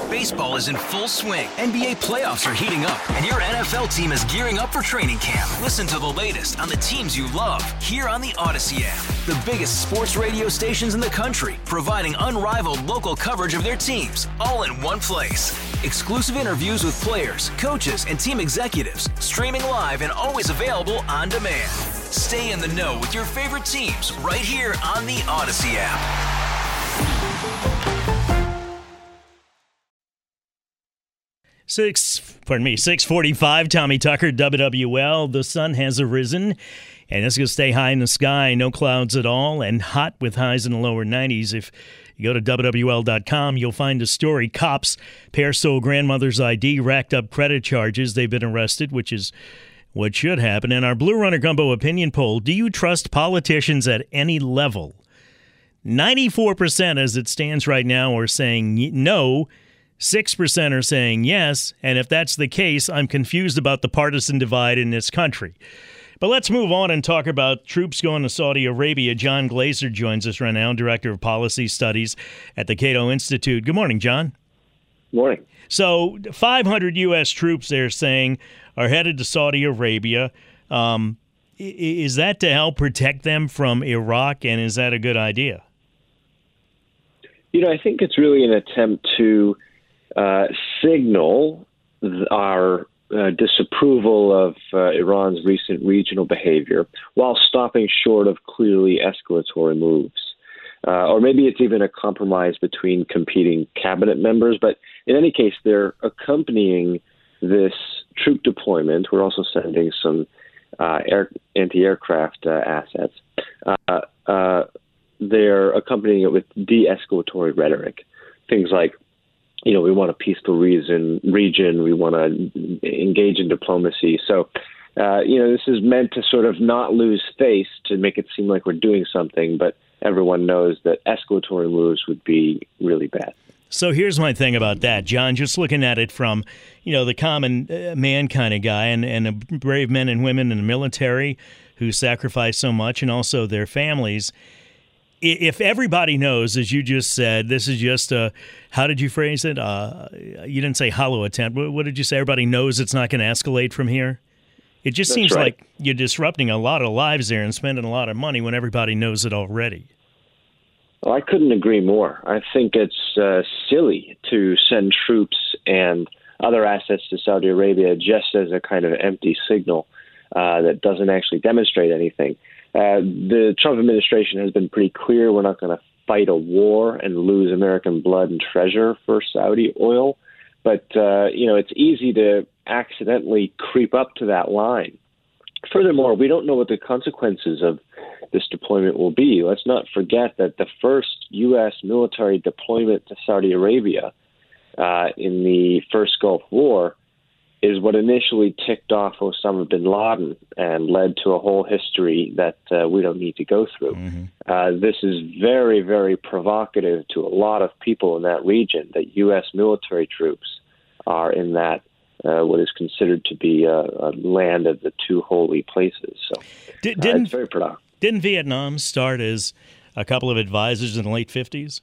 Baseball is in full swing. NBA playoffs are heating up, and your NFL team is gearing up for training camp. Listen to the latest on the teams you love here on the Odyssey app. The biggest sports radio stations in the country, providing unrivaled local coverage of their teams, all in one place. Exclusive interviews with players, coaches, and team executives, streaming live and always available on demand. Stay in the know with your favorite teams right here on the Odyssey app. 6:45, Tommy Tucker, WWL. The sun has arisen, and it's going to stay high in the sky. No clouds at all, and hot with highs in the lower 90s. If you go to WWL.com, you'll find a story. Cops pair stole grandmother's ID, racked up credit charges. They've been arrested, which is what should happen. And our Blue Runner Gumbo opinion poll, do you trust politicians at any level? 94% as it stands right now are saying no. 6% are saying yes, and if that's the case, I'm confused about the partisan divide in this country. But let's move on and talk about troops going to Saudi Arabia. John Glaser joins us right now, Director of Policy Studies at the Cato Institute. Good morning, John. Morning. So 500 U.S. troops, they're saying, are headed to Saudi Arabia. Is that to help protect them from Iraq, and is that a good idea? I think it's really an attempt to signal our disapproval of Iran's recent regional behavior while stopping short of clearly escalatory moves. Or maybe it's even a compromise between competing cabinet members. But in any case, they're accompanying this troop deployment. We're also sending some anti-aircraft assets. They're accompanying it with de-escalatory rhetoric. Things like, we want a peaceful region. We want to engage in diplomacy. So, this is meant to sort of not lose face, to make it seem like we're doing something, but everyone knows that escalatory moves would be really bad. So here's my thing about that, John, just looking at it from, the common man kind of guy and the brave men and women in the military who sacrifice so much, and also their families. If everybody knows, as you just said, this is just how did you phrase it? You didn't say hollow attempt. What did you say? Everybody knows it's not going to escalate from here? It just seems right. like you're disrupting a lot of lives there and spending a lot of money when everybody knows it already. Well, I couldn't agree more. I think it's silly to send troops and other assets to Saudi Arabia just as a kind of empty signal that doesn't actually demonstrate anything. The Trump administration has been pretty clear we're not going to fight a war and lose American blood and treasure for Saudi oil. But, it's easy to accidentally creep up to that line. Furthermore, we don't know what the consequences of this deployment will be. Let's not forget that the first U.S. military deployment to Saudi Arabia in the first Gulf War is what initially ticked off Osama bin Laden and led to a whole history that we don't need to go through. Mm-hmm. This is very, very provocative to a lot of people in that region, that U.S. military troops are in that what is considered to be a land of the two holy places. So it's very productive. Didn't Vietnam start as a couple of advisors in the late 50s?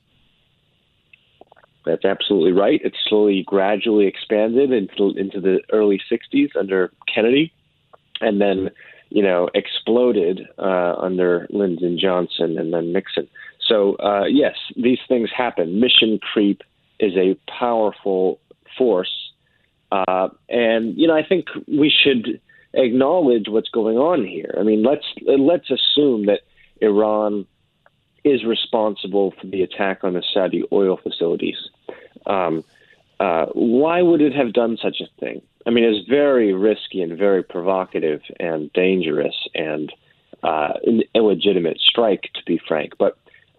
That's absolutely right. It slowly, gradually expanded into the early 60s under Kennedy, and then, exploded under Lyndon Johnson and then Nixon. So, yes, these things happen. Mission creep is a powerful force. And, I think we should acknowledge what's going on here. I mean, let's assume that Iran is responsible for the attack on the Saudi oil facilities. Why would it have done such a thing? I mean, it's very risky and very provocative and dangerous and an illegitimate strike, to be frank. But,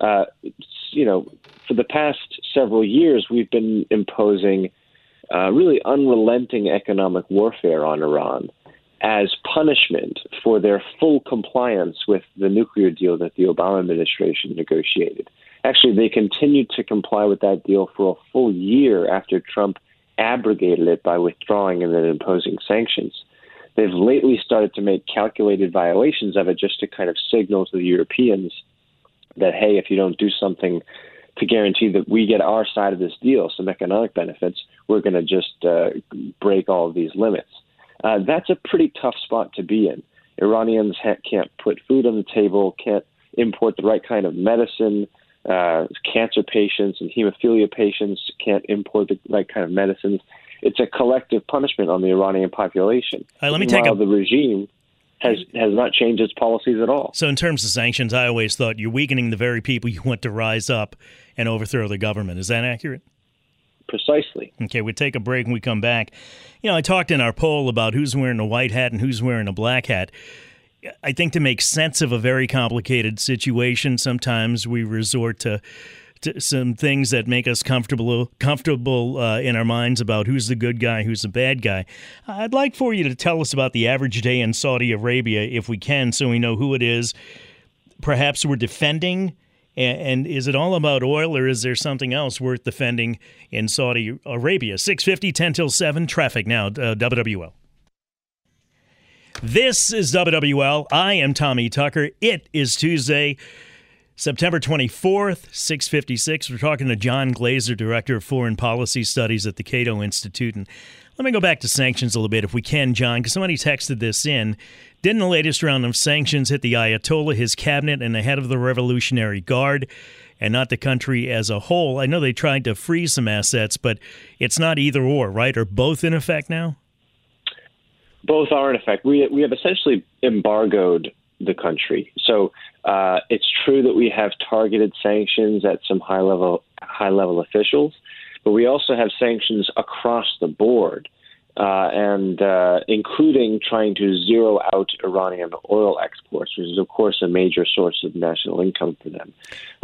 for the past several years, we've been imposing really unrelenting economic warfare on Iran as punishment for their full compliance with the nuclear deal that the Obama administration negotiated. Actually, they continued to comply with that deal for a full year after Trump abrogated it by withdrawing and then imposing sanctions. They've lately started to make calculated violations of it just to kind of signal to the Europeans that, hey, if you don't do something to guarantee that we get our side of this deal, some economic benefits, we're going to just break all of these limits. That's a pretty tough spot to be in. Iranians can't put food on the table, can't import the right kind of medicine. Cancer patients and hemophilia patients can't import the right kind of medicines. It's a collective punishment on the Iranian population. Let me take the regime has not changed its policies at all. So in terms of sanctions, I always thought you're weakening the very people you want to rise up and overthrow the government. Is that accurate? Precisely. Okay, we take a break and we come back. I talked in our poll about who's wearing a white hat and who's wearing a black hat. I think to make sense of a very complicated situation, sometimes we resort to some things that make us comfortable in our minds about who's the good guy, who's the bad guy. I'd like for you to tell us about the average day in Saudi Arabia, if we can, so we know who it is. Perhaps we're defending, and is it all about oil, or is there something else worth defending in Saudi Arabia? 6:50, 10 till 7, traffic now, WWL. This is WWL. I am Tommy Tucker. It is Tuesday, September 24th, 6:56. We're talking to John Glazer, Director of Foreign Policy Studies at the Cato Institute. And let me go back to sanctions a little bit, if we can, John, because somebody texted this in. Didn't the latest round of sanctions hit the Ayatollah, his cabinet, and the head of the Revolutionary Guard, and not the country as a whole? I know they tried to freeze some assets, but it's not either or, right? Are both in effect now? Both are in effect. We have essentially embargoed the country. So it's true that we have targeted sanctions at some high level officials, but we also have sanctions across the board, and including trying to zero out Iranian oil exports, which is of course a major source of national income for them.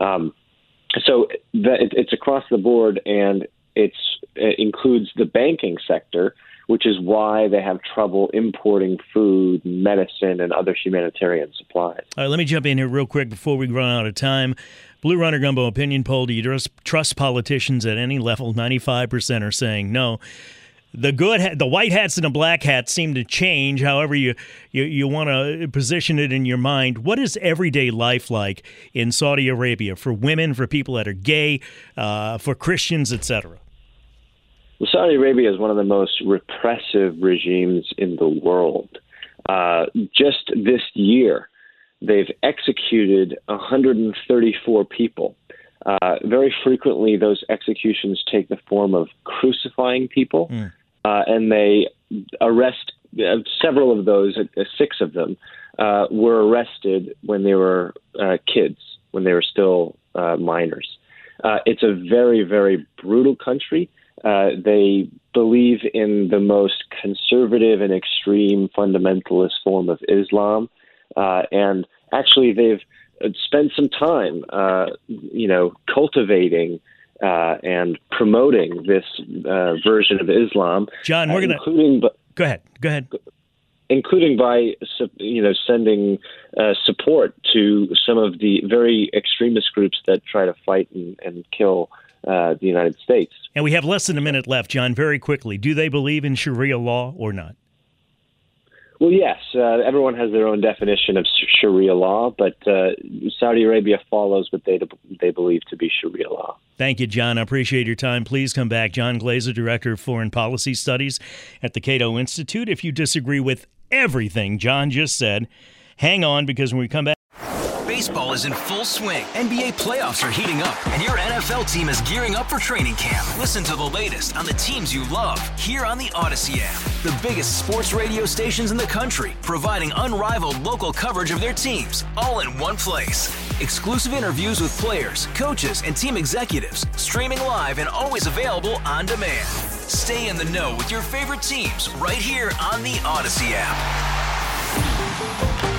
So it's across the board, and it includes the banking sector, which is why they have trouble importing food, medicine, and other humanitarian supplies. All right, let me jump in here real quick before we run out of time. Blue Runner Gumbo opinion poll, do you trust politicians at any level? 95% are saying no. The white hats and the black hats seem to change however you want to position it in your mind. What is everyday life like in Saudi Arabia for women, for people that are gay, for Christians, etc.? Well, Saudi Arabia is one of the most repressive regimes in the world. Just this year, they've executed 134 people. Very frequently, those executions take the form of crucifying people, and they arrest several of those, 6 of them, were arrested when they were kids, when they were still minors. It's a very, very brutal country. They believe in the most conservative and extreme fundamentalist form of Islam, and actually they've spent some time, cultivating and promoting this version of Islam. John, we're go ahead. Including by sending support to some of the very extremist groups that try to fight and kill the United States. And we have less than a minute left, John, very quickly. Do they believe in Sharia law or not? Well, yes. Everyone has their own definition of Sharia law, but Saudi Arabia follows what they believe to be Sharia law. Thank you, John. I appreciate your time. Please come back. John Glazer, Director of Foreign Policy Studies at the Cato Institute. If you disagree with everything John just said, hang on, because when we come back, baseball is in full swing. NBA playoffs are heating up, and your NFL team is gearing up for training camp. Listen to the latest on the teams you love here on the Odyssey app. The biggest sports radio stations in the country, providing unrivaled local coverage of their teams, all in one place. Exclusive interviews with players, coaches, and team executives, streaming live and always available on demand. Stay in the know with your favorite teams right here on the Odyssey app.